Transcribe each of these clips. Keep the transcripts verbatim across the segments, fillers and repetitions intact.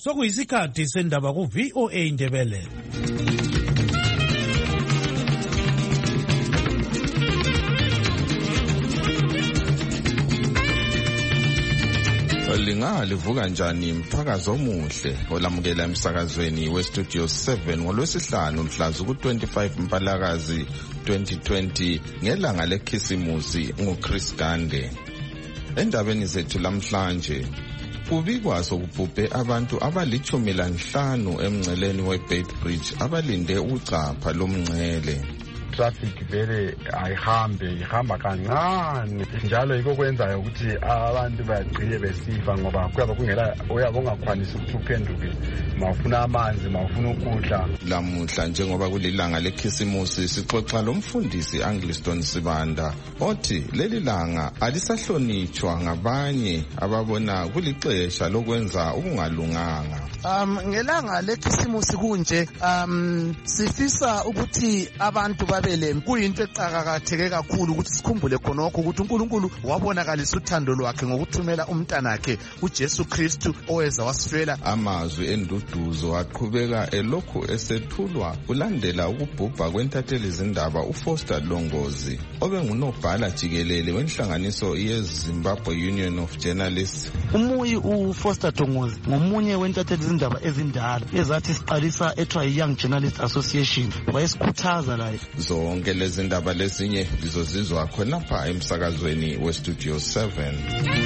Sokuyisikhathi sendaba ku V O A Ndebele. Linga livuka njani mphakazo omuhle olamukela emsakazweni we Studio seven ngolwesihlanu mhla ku twenty-five Mpalakazi twenty twenty ngelanga lekhisimusi nguChris Gande. Endabeni zethu lamhlanje kubikwa sokubhubhe abantu abalichumi lanhlanu emngceleni weBeitbridge abalinde ukuchapha lomngcele. Traffic vele ayihambe ihamba kancane njalo yiko kwenzayo ukuthi abantu bagcine besifa ngoba kuyaba kungela uyabo ongakwanisi ukuthi uphenduke mawufuna amanzi mawufuna ukudla. Lamuhla njengoba kulilanga lekhisimusi sixoxa lomfundisi Angliston Sibanda othi leli langa alisahlonitshwa ngabanye ababona kulixesha lokwenza ukungalunganga. Um ngelanga lekhisimusi kunje um sifisa ukuthi abantu babele kuyinto eqhakakatheke kakhulu ukuthi sikhumbule khonokho ukuthi uNkulunkulu wabonakalisa uthando lwakhe ngokuthumela umntanakhe uJesu Kristu oweza wasifela. Amazwi enduduzo aqhubeka elokhu esethulwa kulandela ukubhubha kwentatheli izindaba uFoster Longozi obengunobhala jikelele wenhlanganiso yeZimbabwe Union of Journalists. Umuyi uFoster Longozi ngomunye wentatheli izindaba ezindala ezathi siqalisa ethiwa Young Journalist Association wayesikhuthaza la. Zonke lezi ndaba lezinye lizozizwa khonapha emsakazweni we Studio seven.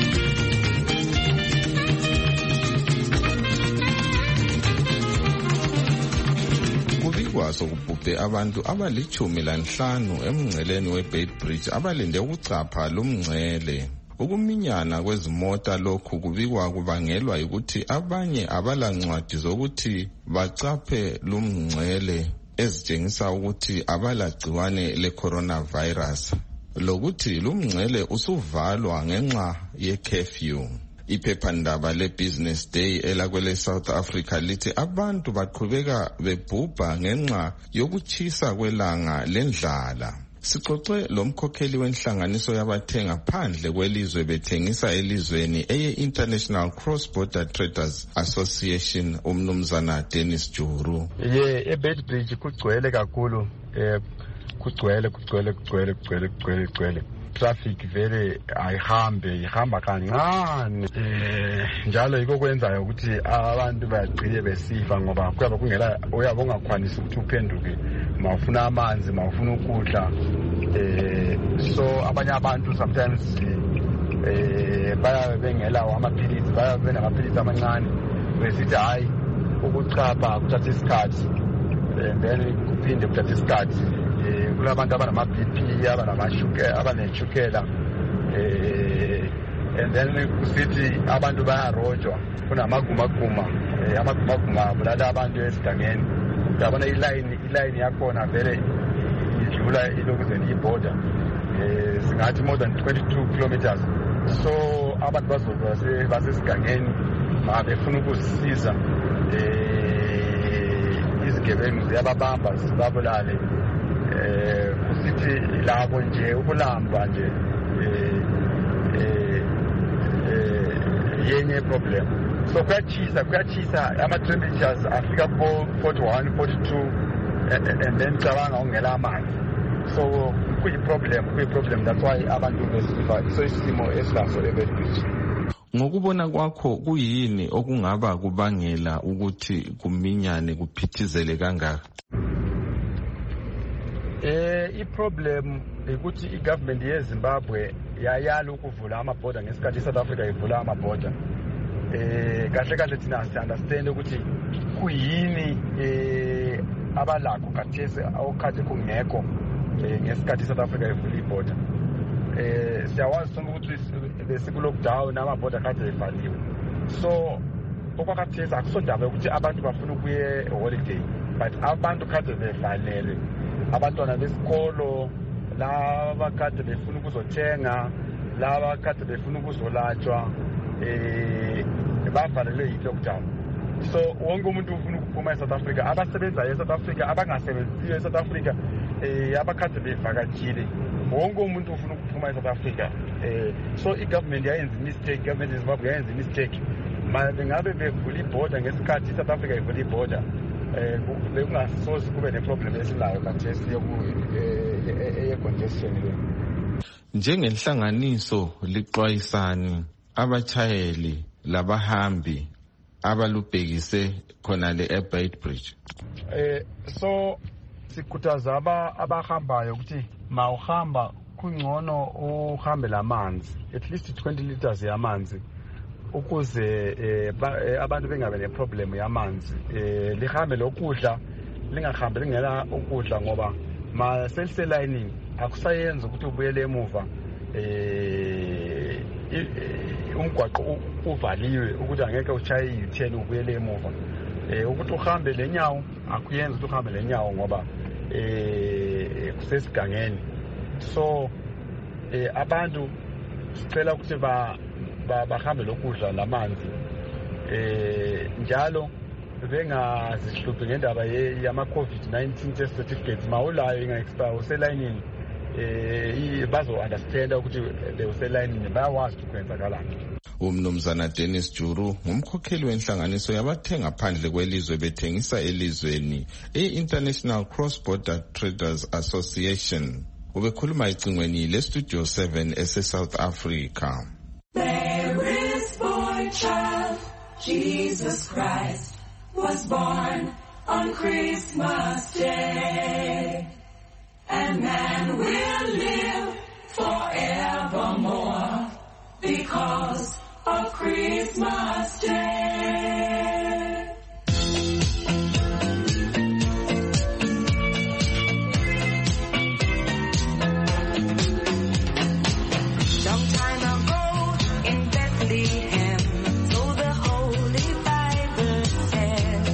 Kubikwa sokubhubhe abantu abalichumi lanhlanu emngceleni weBeitbridge abalinde ukuchapha lomngcele. Ukuminyana kwezimota lokhu kubikwa kubangelwa ukuthi abanye abalancwadi zokuthi bachaphe lumngcele ezitshengisa ukuthi abalagciwane le-coronavirus lokuthi lumngcele usuvalwa ngenxa ye-curfew. Iphephandaba le-Business Day elakwele South Africa lithi abantu baqhubeka bebhubha ngenxa yokuchisa kwelanga lendlala. Sixoxe lomkhokheli wenhlanganiso yabathenga phandle kwelizwe bethengisa elizweni eye-International Cross Border Traders Association umnumzana Dennis Juru. Ye eBeitbridge kugcwele kakhulu eh kugcwele kugcwele kugcwele kugcwele kugcwele kugcwele. Traffic vele ayihambe ihamba kancane eh njalo yiko kwenzayo ukuthi abantu bagcine besifa ngoba kuyaba kungela uyabo ongakwanisi ukuthi uphenduke mawufuna amanzi mawufuna ukudla eh so abanye abantu sometimes eh baya bengela amaphilisi baya benamaphilisi amancane besithi hayi ukuchapha kuthatha isikhathi and then kuphinde kuthatha isikhathi eh kulabantu abanama B P abanamashukela abaneshukela eh and then kusithi abantu bayarojwa kunamagumaguma eh amagumaguma bulala abantu esigangeni yabona iline iline yakhona vele idlula ilokuzeni iborder eh singathi more than twenty-two kilometers so abantu bazoza basesigangeni mabefuna ukusisiza eh izigebengu ziyababamba sibabulale eh kusithi labo nje ukulamba nje eh eh yenye problem so kuyachisa kuyachisa ama temperatures afika forty-one forty-two and then cabanga ongela amanzi so kuyi problem kuyi problem that's why abantu besifa so isimo esilaso eBeitbridge. Ngokubona kwakho kuyini okungaba kubangela ukuthi kuminyane kuphithizele kangaka? Eh iproblem ukuthi igovernment yeZimbabwe yayala ukuvula amaborder ngesikhathi iSouth Africa ivula amaborder. Eh kahle kahle thina si understand ukuthi kuyini eh abalakho kathese awukhathe kungekho ngesikhathi iSouth Africa ivula iborder. Eh siyawazi sonke ukuthi besiku lockdown amaborder kade evaliwe. So okwakathese akusondaba ukuthi abantu bafuna ukuye holiday but abantu kade bevalele. Abantwana besikolo laba kade befuna ukuzothenga laba kade befuna ukuzolatshwa eh bavalele i-lockdown. So wonke umuntu ufuna ukuphuma eSouth Africa abasebenza eSouth Africa abangasebenzi eSouth Africa eh abakade bevakatshile wonke umuntu ufuna ukuphuma eSouth Africa eh so igovernment yayenza mistake government yeZimbabwe yayenza mistake bengabe bevula ibhoda ngesikhathi South Africa ivula ibhoda eh bekungasoze kube neproblem esilayo kanje siyoku e-congestion le. Njengenhlanganiso lixwayisani abachayeli labahambi abalubhekise khona le Airbaid Bridge. Eh so sikhuthaza aba abahambayo ukuthi mawuhamba kungcono uhambe lamanzi at least twenty liters yamanzi ukuze eh, eh, abantu bengabe neproblem yamanzi. Eh lihambe lokudla lingahambe lingela ukudla ngoba ma self lining akusayenza ukuthi ubuyele emuva eh umgwaqo uvaliwe ukuthi angeke uchaye i-U-turn ubuyele emuva. Eh ukuthi uhambe lenyawo akuyenza ukuthi uhambe lenyawo ngoba eh kusesigangeni. So eh abantu sicela ukuthi ba bahambe lokudla lamanzi eh njalo bengazihluphi ngendaba yama COVID nineteen test certificates mawulayo inga expire uselayinini eh bazo understand ukuthi bewuselayinini bayawazi ukwenzakalani. Umnumzana Dennis Juru ngumkhokheli wenhlanganiso yabathenga phandle kwelizwe bethengisa elizweni e-International Cross Border Traders Association. Ubekhuluma ecingweni le Studio seven ese South Africa. There is boy child, Jesus Christ was born on Christmas Day, and man will live forevermore because of Christmas Day. Long time ago in Bethlehem, so the Holy Bible said,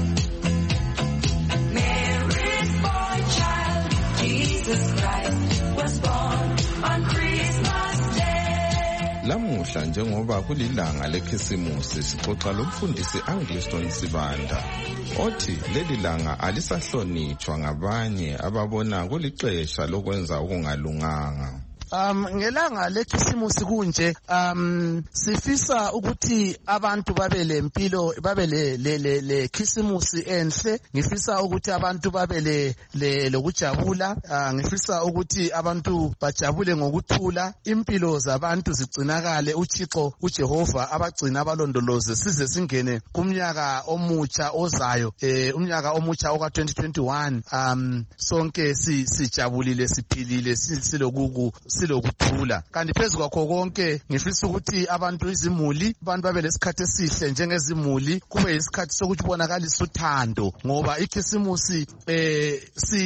Mary's boy child, Jesus Christ, was born on Christmas Day. Lamuhla njengoba kulilanga lekhisimusi sixoxa lomfundisi Angliston Sibanda othi leli langa alisahlonitshwa ngabanye ababona kulixesha lokwenza okungalunganga. Um ngelanga lekhisimusi kunje um sifisa ukuthi abantu babe lempilo babe le le le khisimusi enhle. Ngifisa ukuthi abantu babe le lokujabula. Ngifisa ukuthi abantu bajabule ngokuthula, impilo zabantu zigcinakale, uThixo uJehova abagcina abalondoloze size singene kumnyaka omutsha ozayo, eh umnyaka omutsha oka twenty twenty-one. Um sonke sijabulile siphilile silokuku silokuthula. Kanti phezu kwakho konke ngifisa ukuthi abantu izimuli abantu babe lesikhathi esihle njengezimuli, kube isikhathi sokuthi bonakalisa uthando ngoba ikhisimusi eh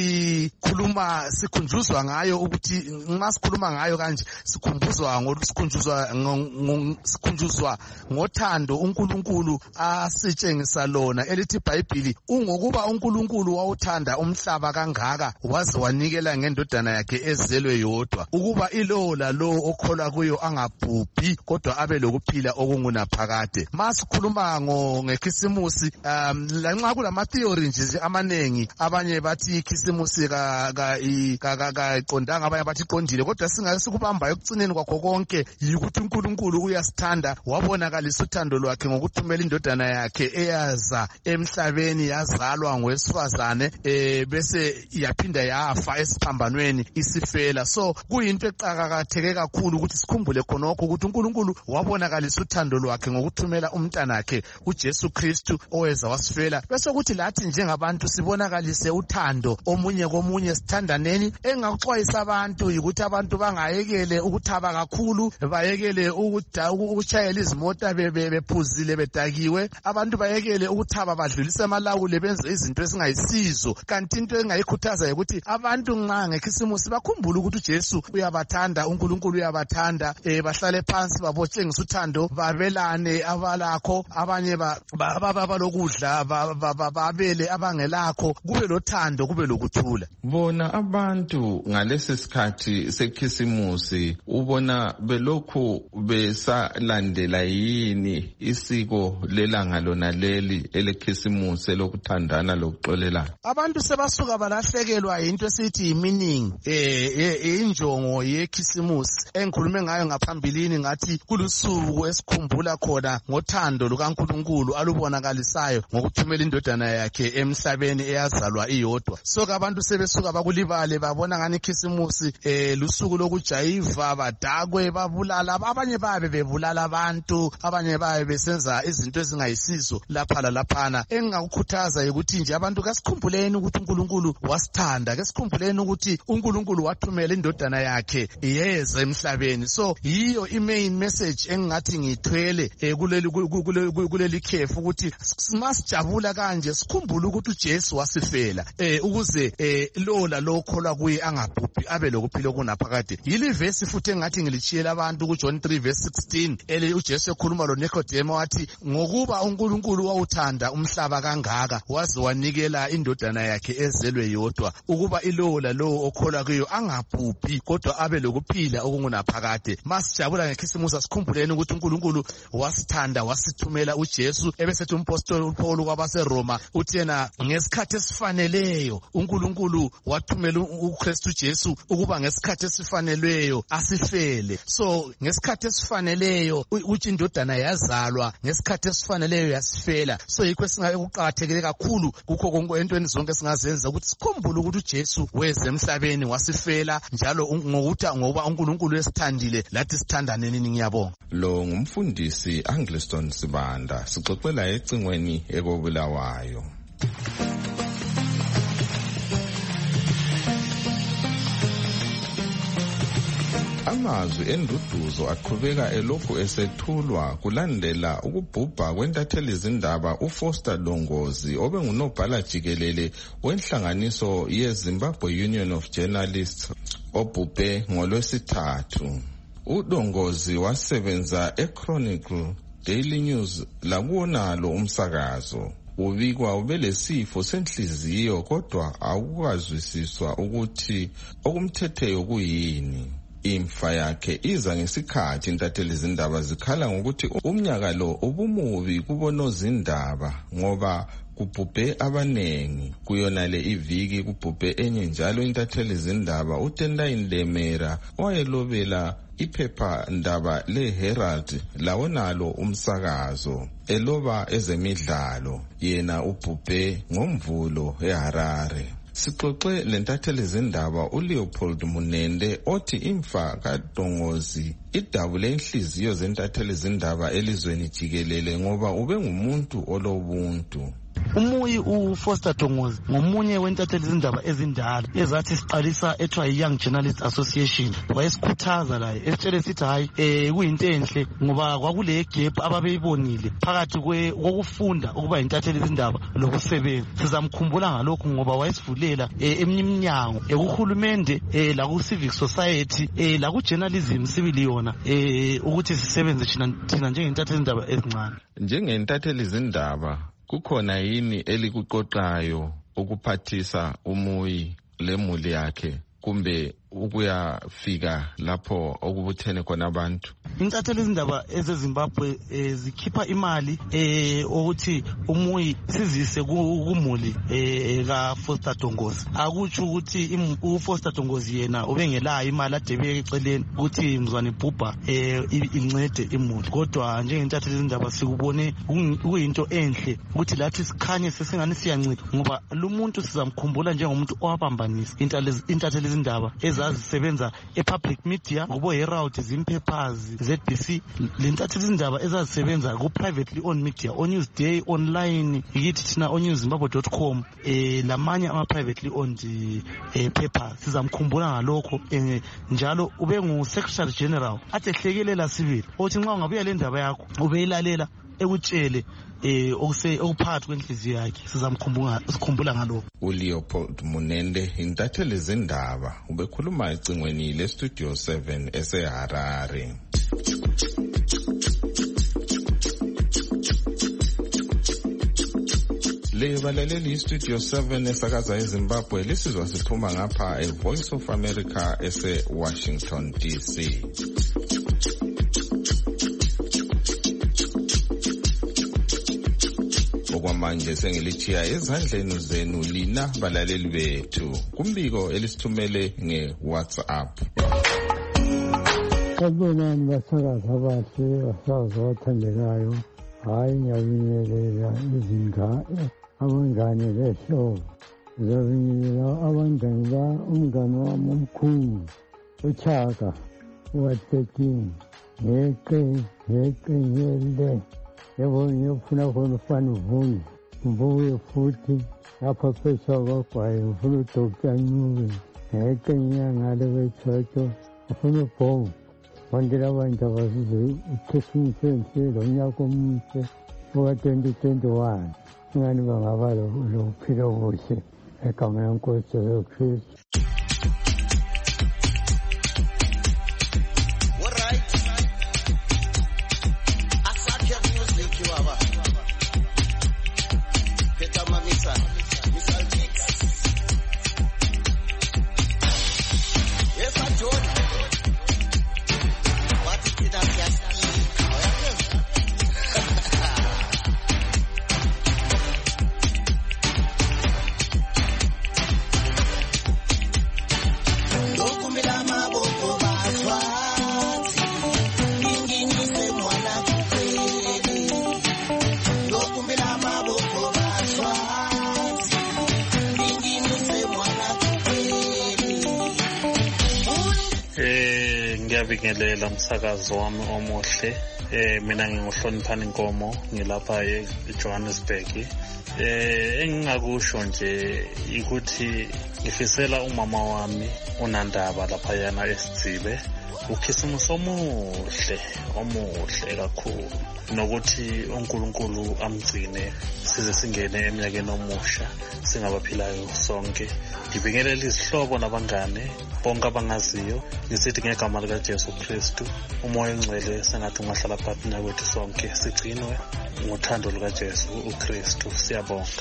sikhuluma sikhunjuzwa ngayo ukuthi nxa sikhuluma ngayo kanje sikhumbuzwa ngosikhunjuzwa sikhunjuzwa ngothando uNkulunkulu asitshengisa lona elithi iBhayibheli ungokuba uNkulunkulu wawuthanda umhlaba kangaka waze wanikela ngendodana yakhe ezelwe yodwa ukuba ilo lo okholwa kuyo angabhubhi kodwa abe lokuphila okungunaphakade. Masikhuluma ngo ngekhisimusi um lanxa kulama theory nje amanengi, abanye bathi ikhisimusi ka ka ka iqondanga, abanye bathi iqondile, kodwa singaye sikubamba ekucineni kwakho konke yikuthi uNkulunkulu uyasithanda wabonakalisa uthando lwakhe ngokuthumela indodana yakhe eyaza emhlabeni yazalwa ngowesifazane eh bese yaphinda yafa esiphambanweni isifela. So kuyinto eqhakatheke kakhulu ukuthi sikhumbule khonokho ukuthi uNkulunkulu wabonakalisa uthando lwakhe ngokuthumela umntanakhe uJesu Kristu oweza wasifela, bese ukuthi lathi njengabantu sibonakalise uthando omunye komunye, sithandaneni. Engakuxwayisa abantu ukuthi abantu bangayekele ukuthaba kakhulu, bayekele ukuchayela izimota bephuzile bedakiwe, abantu bayekele ukuthaba badlulise amalawule benze izinto esingayisizo. Kanti into engayikhuthaza ukuthi abantu nxa ngekhisimusi bakhumbule ukuthi uJesu uyabathanda, uNkulunkulu uyabathanda, eh bahlale phansi babotshengisa uthando, babelane abalakho, abanye babalokudla babele abangelakho, kube lothando kube lokuthula. Bona abantu ngalesi sikhathi sekhisimusi ubona belokhu besalandela yini isiko lelanga lona leli elekhisimusi lokuthandana lokuxolelana? Abantu sebasuka balahlekelwa into esithi meaning, eh injongo yekhisimusi engikhulume ngayo ngaphambilini ngathi kulusuku esikhumbula khona ngothando lukaNkulunkulu alubonakalisayo ngokuthumela indodana yakhe emhlabeni eyazalwa iyodwa. So abantu sebesuka bakulibale babona ngani ikhisimusi eh lusuku lokujayiva badakwe babulala abanye babe bebulala abantu abanye babe besenza izinto ezingayisizo lapha lalaphana. Engingakukhuthaza ukuthi nje abantu kasikhumbuleni ukuthi uNkulunkulu wasithanda, kasikhumbuleni ukuthi uNkulunkulu wathumela indodana yakhe yeza emhlabeni. So yiyo i-main message engingathi ngithwele kuleli kuleli khefu ukuthi masijabula kanje sikhumbule ukuthi uJesu wasifela eh ukuze eh lola lokholwa kuye angabhubhi abe lokuphila kunaphakade. Yili verse futhi engathi ngilichiyela abantu ku John three verse sixteen ele uJesu ekhuluma lo Nicodemus wathi ngokuba uNkulunkulu wawuthanda umhlaba kangaka waze wanikela indodana yakhe ezelwe yodwa ukuba ilola lo okholwa kuyo angabhubhi kodwa abe lokuphila okungunaphakade. Masijabula ngekhisimusi asikhumbuleni ukuthi uNkulunkulu wasithanda wasithumela uJesu. Ebesethi umpostoli uPaul kwabase Roma uthi yena ngesikhathi esifaneleyo uNkulunkulu wathumela uKristu Jesu ukuba ngesikhathi esifaneleyo asifele. So ngesikhathi esifaneleyo uthi indodana yazalwa ngesikhathi esifaneleyo yasifela. So yikho esingekuqakathekile kakhulu kukho konke entweni zonke singazenza ukuthi sikhumbule ukuthi uJesu weze emhlabeni wasifela njalo ngokuthi ngoba uNkulunkulu esithandile lathi sithandane nini. Ngiyabonga. Lo ngumfundisi Angliston Sibanda sixoxela ecingweni ekobulawayo. Amazwi enduduzo aqhubeka elokhu esethulwa kulandela ukubhubha kwentatheli izindaba uFoster Dongozi obengunobhala jikelele wenhlanganiso yeZimbabwe Union of Journalists obhubhe ngolwesithathu. uDongozi wasebenza eChronicle Daily News lakuwonalo umsakazo. Ubikwa ubelesifo senhliziyo kodwa akukazwisiswa ukuthi okumthetheyo kuyini. Imfa yakhe iza ngesikhathi intatheli izindaba zikhala ngokuthi umnyaka lo ubumubi kubonozindaba ngoba kubhubhe abanengi. Kuyonale iviki kubhubhe enye njalo intatheli izindaba uTendai Ndemera owayelobela iphepha ndaba leHerald lawonalo umsakazo eloba ezemidlalo. Yena ubhubhe ngomvulo eHarare. Sixoxe lentatheli izindaba uLeopold Munende othi imfa kaDongozi idabule inhliziyo zentatheli izindaba elizweni jikelele ngoba ube ngumuntu olobuntu. Umuyi uFoster Dongozi ngomunye wentatheli izindaba ezindala ezathi siqalisa ethiwa Young Journalists Association. Wayesikhuthaza la esitshele sithi hayi eh kuyinto enhle ngoba kwakule gap ababeyibonile phakathi kokufunda ukuba intatheli izindaba lokusebenza. Sizamkhumbula ngalokho ngoba wayesivulela eminyango ekuhulumende la ku civic society la ku journalism sibili yona eh ukuthi sisebenze thina njengentatheli izindaba ezincane. Njengentatheli izindaba kukhona yini elikuqoqayo ukuphathisa umuyi lemuli yakhe kumbe ukuyafika lapho okubuthene khona abantu? Intatheli izindaba ezeZimbabwe zikhipha imali eh ukuthi umuyi sizise kumuli eh kaFoster Dongozi. Akutsho ukuthi uFoster Dongozi yena ubengelayo imali adebeke eceleni ukuthi mzwane bhubha eh incede imuli. Kodwa njengentatheli izindaba sikubone kuyinto enhle ukuthi lathi sikhanye sesingani siyancika ngoba lo muntu sizamkhumbula njengomuntu owabambanisa intatheli izindaba ezazisebenza epublic media kubo Herald, Zimpapers, Z B C. Lentatheli izindaba ezazisebenza ku privately owned media on Newsday online yithi thina on news zimbabwe dot com eh lamanye ama privately owned eh papers. Sizamkhumbula ngalokho njalo ube ngu Secretary General atehlekelela sibili othi nxa ungabuya le ndaba yakho ubeyilalela ekutshele eh okuse okuphakathi kwenhliziyo yakhe. Sizamkhumbula sikhumbula ngalokho. uLeopold Munende intatheli izindaba ubekhuluma ecingweni le Studio seven eseHarare. Le balaleli Studio seven esakaza eZimbabwe lisizwa siphuma ngapha eVoice of America ese Washington D C. Okwamanje sengilichiya ezandleni zenu lina balaleli bethu kumbiko elisithumele nge WhatsApp. Sabonani basakazi abahle basazi abathandekayo, hhayi ngiyabingelela izingane abangane behlobo. Ngiyabingelela abangane ba umngane wami omkhulu uChaka uwathekini ngeqe ngeqe ngiyele yebo ngiyofuna khona ufana uvunge ngibuye futhi lapha phezu kwagwayi ngifuna udoktar Ncube ngeqe ngiyangale kwethotho ngifuna ubhongo bonke labantu abasize ukhisimusi enhle lonyaka omuhle uka-twenty twenty-one ingani bangaba lokuphila okuhle egama lenkosi Jesu Kristu. Ngiyabingelela umsakazo wami omuhle. Eh mina nginguhloniphani Nkomo ngilapha eJohannesburg. Eh engingakusho nje ukuthi ngifisela umama wami uNandaba lapha yana eSidzibe ukhisimusi omuhle omuhle kakhulu nokuthi uNkulunkulu amgcine size singene eminyakeni omusha singabaphilayo sonke. Ngibingelela izihlobo nabangane bonke abangaziyo ngisithi ngegama lika Jesu Kristu umoya ongcwele sengathi ungahlala phakathi nakwethu sonke sigcinwe ngothando luka Jesu uKristu. Siyabonga.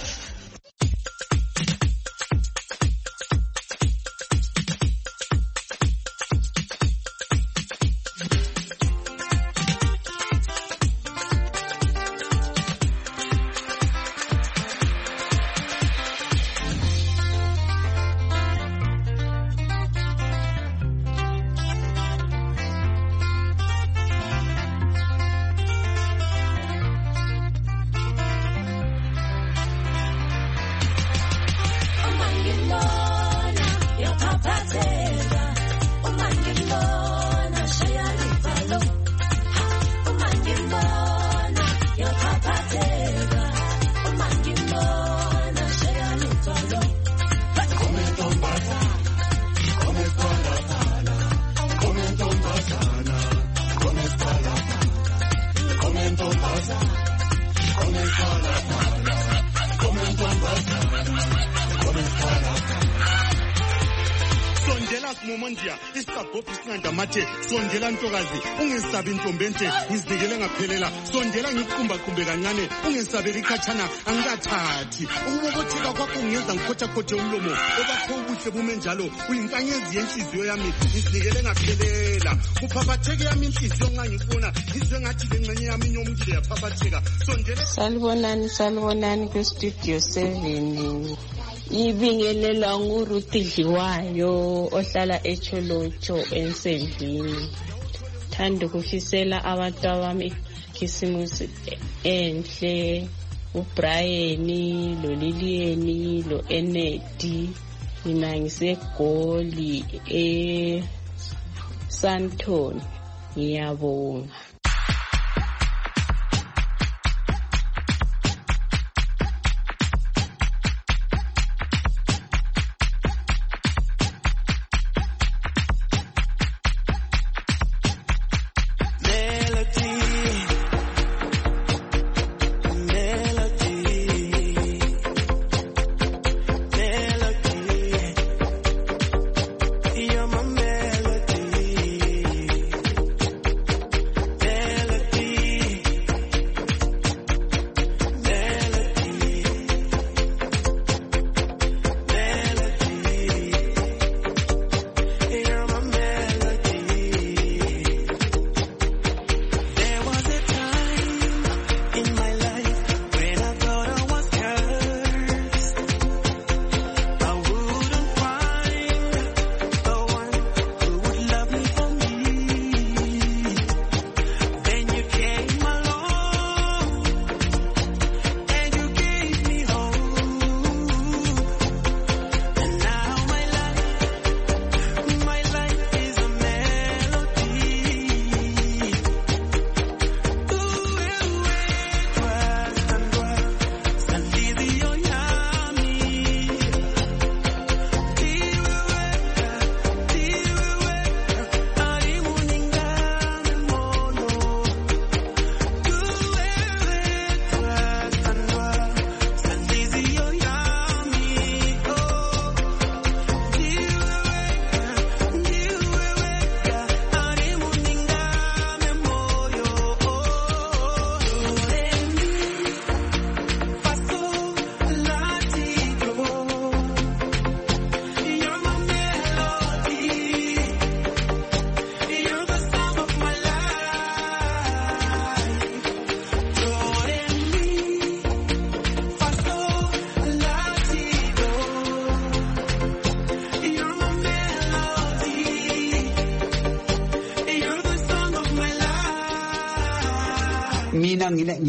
Sondela ntokazi ungesabi intombente ngizibekele ngaphelela sondela ngiqhumba qhumbe kancane ungesabeli khatshana angikathathi ukubobotheka kwakho ungenza ngikhotha khothe umlomo obakho ubuhle bume njalo uyinkanyezi yenhliziyo yami ngizibekele ngaphelela kuphaphatheke yami inhliziyo nxa ngifuna ngizwe ngathi lengxenye yami inyomukile yaphaphatheka sondela. Salibonani salibonani kwistudio seven. Ibingelela nguRuthi Dliwayo ohlala eCholocho eNsendlini. Thanda ukufisela abantu abami ikhisimusi enhle uBrian lo Lilian lo Enedi. Mina ngisegoli e Santon. Ngiyabonga.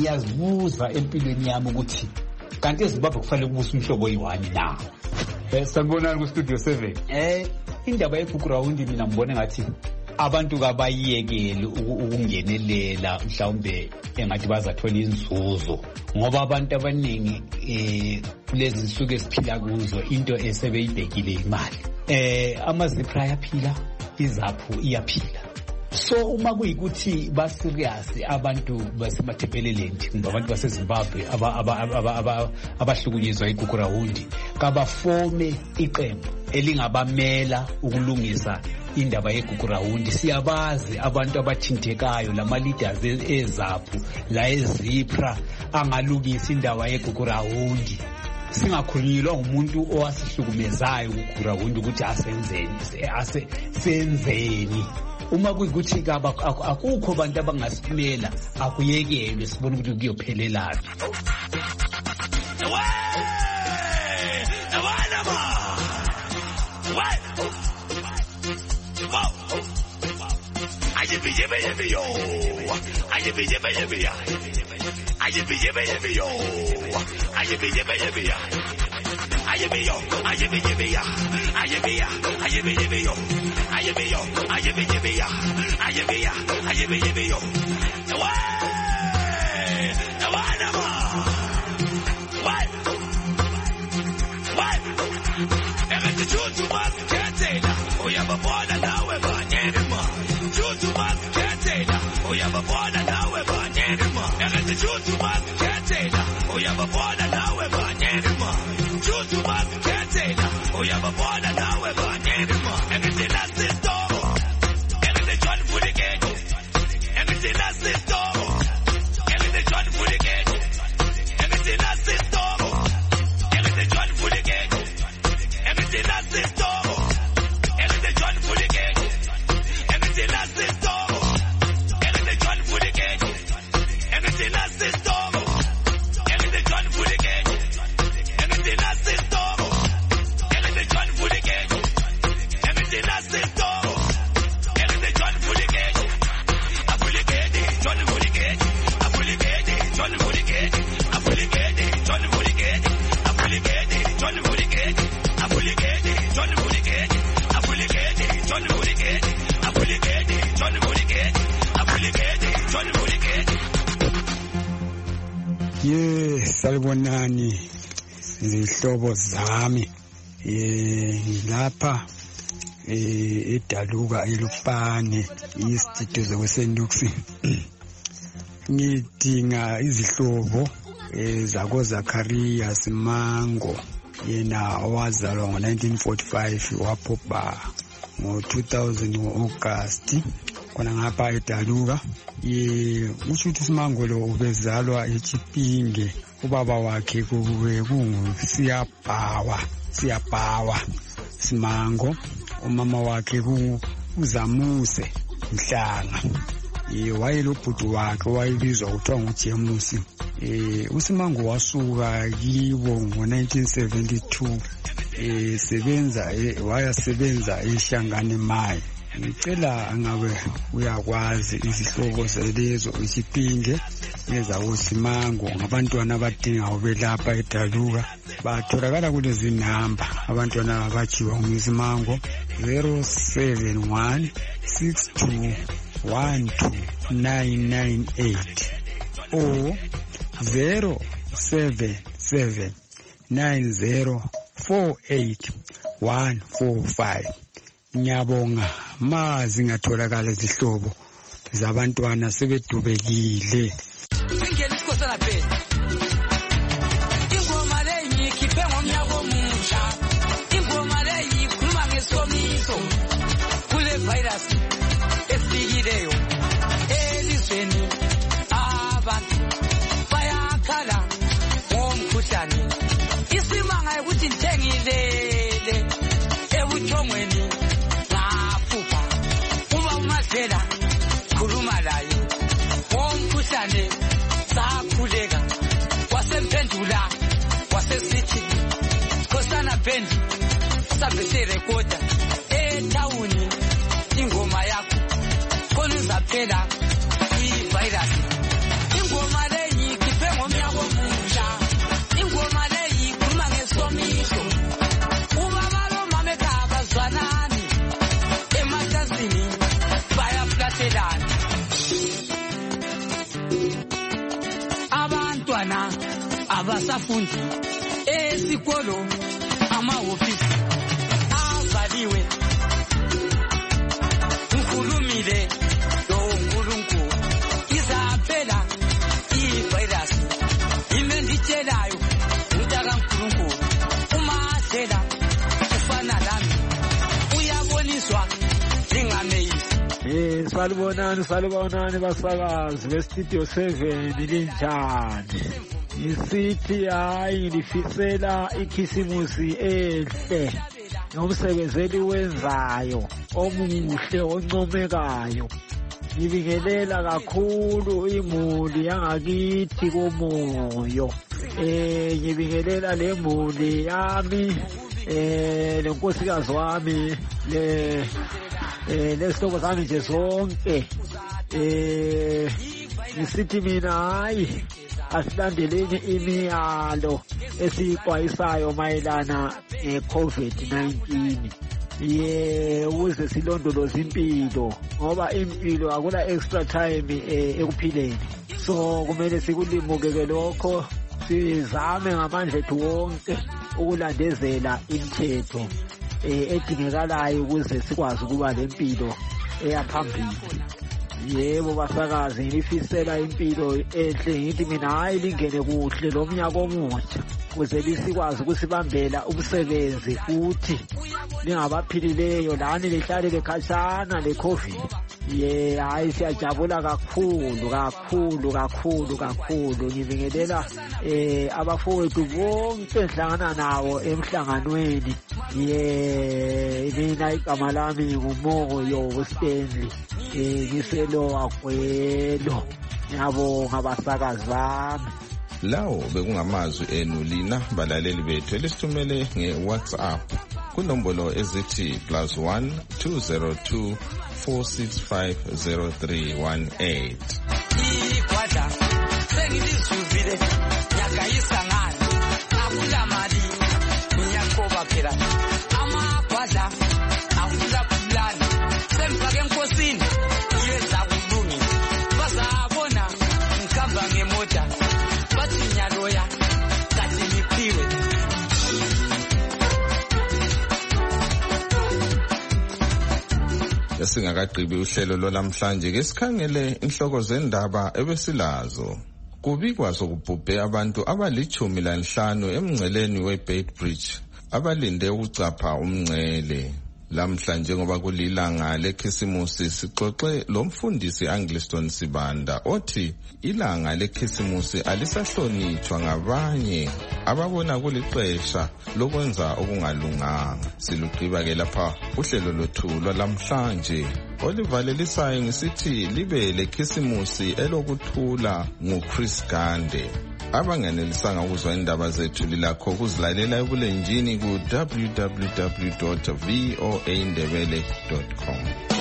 ngiyazibuza empilweni yami ukuthi kanti eZimbabwe kufanele kubusa umhlobo oyi-one na. Eh sanibonani ku Studio seven. Eh indaba yeGugurawundi mina ngibone ngathi abantu kabayiyekele ukungenelela mhlawumbe engathi bazathola inzuzo ngoba abantu abaningi eh kulezi nsuku esiphila kuzo into esebeyibhekile imali. Eh amazipra ayaphila, izaphu iyaphila. So uma kuyikuthi ba serious abantu basemathebelelendi ngabantu baseZimbabwe abahlukunyezwa iGugurawundi kabafome iqembu elingabamela ukulungisa indaba yeGugurawundi. Siyabazi abantu abathintekayo lama leaders ezaphu la ezipra angalungisa indaba yeGugurawundi. Singakhulunyilwa umuntu owasihlukumezayo uGugurawundi ukuthi asenzeni ase senzeni. Uma kuyikuthi kaba akukho abantu abangasimela akuyekelwe sibone ukuthi kuyophelelana. Ayemiyo, ayemiyo, ayemiya, ayemiyo, ayemiyo, ayemiyo, ayemiya, ayemiyo. Away, awana ma. What? What? Every chuchu man ketela, uyabona nawe banyerima. Chuchu man ketela, uyabona nawe banyerima. Every chuchu man ketela, uyabona nawe banyerima. Chuchu man ketela, uyabona nawe banyerima. Everything that's in store, everything John for the gate. Everything that's in store, everything John for the gate. Everything that's in store, everything John for the gate. Everything that's in store, everything John for the gate. Everything that's in store, everything John for the gate. Everything that's in store, everything John for the gate. Everything that's in store, everything John for the gate. Everything that's in store, everything John for the gate. I fully get it, John for the gate. I fully get it, John for the gate. I fully get it, John for the gate. I fully get it, John for the gate. I fully get it, John for the gate. I fully get it, John for the gate. I fully get it, John for the gate. I fully get it, John for the gate. Yes, salibonani izihlobo zami. Eh lapha eh edaluka elupane istudio zokwesenduksi. Ngidinga izihlobo ezako Zacharias Mango yena owazalwa ngo nineteen forty-five waphoba ngo two thousand ngo-August khona ngapha edaluka. Ye ushuthi Simango lo ubezalwa eChipinge, ubaba wakhe kube kunguSiyabhawa Siyabhawa Simango, umama wakhe uzamuse Mhlanga. Ye wayelobhuti wakhe wayebizwa kuthiwa nguJemus. Eh uSimango wasuka kibo ngo nineteen seventy-two eh sebenza wayasebenza eShangane Mai. Ngicela angabe uyakwazi izihlobo zelezo iChipinge ngeza uSimango ngabantwana abadinga ubelapha edaluka batholakala kulezi namba abantwana abajiwa nguSimango zero seven one six two one two nine nine eight or zero seven seven nine zero four eight one four five. Ngiyabonga mazi ngatholakala izihlobo zabantwana sebedubekile. Ingene isikosana phela. Ingoma leyi ikhiphe ngomnyaka omusha. Ingoma leyi ikhuluma ngesomiso. Kule virus esifikileyo elizweni abantu bayakhala ngomkhuhlane. Isimanga ukuthi ngithengilele ebuthongweni. Khuluma layo ngomkhuhlane abantwana abasafundi esikolo amahofisi avaliwe ukhulumile lo nkulunkulu izaphela ivirus yimi nditshelayo umntaka nkulunkulu uMandela ufana lami uyaboniswa njengameyisi. Eh, salibonani salibonani basakazi bestudio seven linjani. Isithi hayi ngilifisela ikhisimusi ehle nomsebenzeli wenzayo omuhle oncomekayo. Ngibingelela kakhulu imuli yangakithi komoyo. Eh ngibingelela le muli yami eh lenkosikazi wami le eh lesihlobo sami nje sonke. Eh ngisithi mina hayi asilandeleni imiyalo esiyixwayisayo mayelana ne-COVID nineteen. Ye ukuze silondoloze impilo ngoba impilo akula extra time ekuphileni. So kumele sikulimukeke lokho sizame ngamandla ethu wonke ukulandezela imithetho edingekalayo ukuze sikwazi ukuba lempilo eyaphambili. Yebo basakazi ngilifisela impilo enhle ngithi mina hayi lingene kuhle lo mnyaka omutsha ukuze lisikwazi ukusibambela umsebenzi futhi lingabaphilileyo lani lihlale lekhashana le-COVID. Ye hayi siyajabula kakhulu kakhulu kakhulu kakhulu. Ngibingelela eh abafowethu bonke enhlangana nawo emhlanganweni. Ye mina igama lami nguMoyo Stanley eh ngiselo agwelo. Ngiyabonga basakazi bami. Lawo bekungamazwi enu lina balaleli bethu elisithumele nge-WhatsApp kunombolo ezithi plus one two zero two four six five zero three one eight. Ikwada sengilizuvile yakayisa ngani akula mali ngiyakoba phela amakwada akula kulana semfake enkosini yenza kulungi bazabona ngihamba ngemota bathi nyaloya kathi ngiphiwe. Singakagqibi uhlelo lwalamhlanje ke sikhangele inhloko zendaba ebesilazo. Kubikwa sokubhubhe abantu abalichumi lanhlanu emngceleni weBeitbridge abalinde ukucapha umngcele. Lamhlanje ngoba kulilanga lekhisimusi sixoxe lo mfundisi Angliston Sibanda othi ilanga lekhisimusi alisahlonitshwa ngabanye ababona kulixesha lokwenza okungalunganga. Silugqiba ke lapha uhlelo lwethu lwalamhlanje olivalelisayo ngisithi libe lekhisimusi elokuthula nguChris Gande. Abangenelisanga ukuzwa indaba zethu lilakho kuzilalela ebulenjini ku w w w dot v o a ndebele dot com.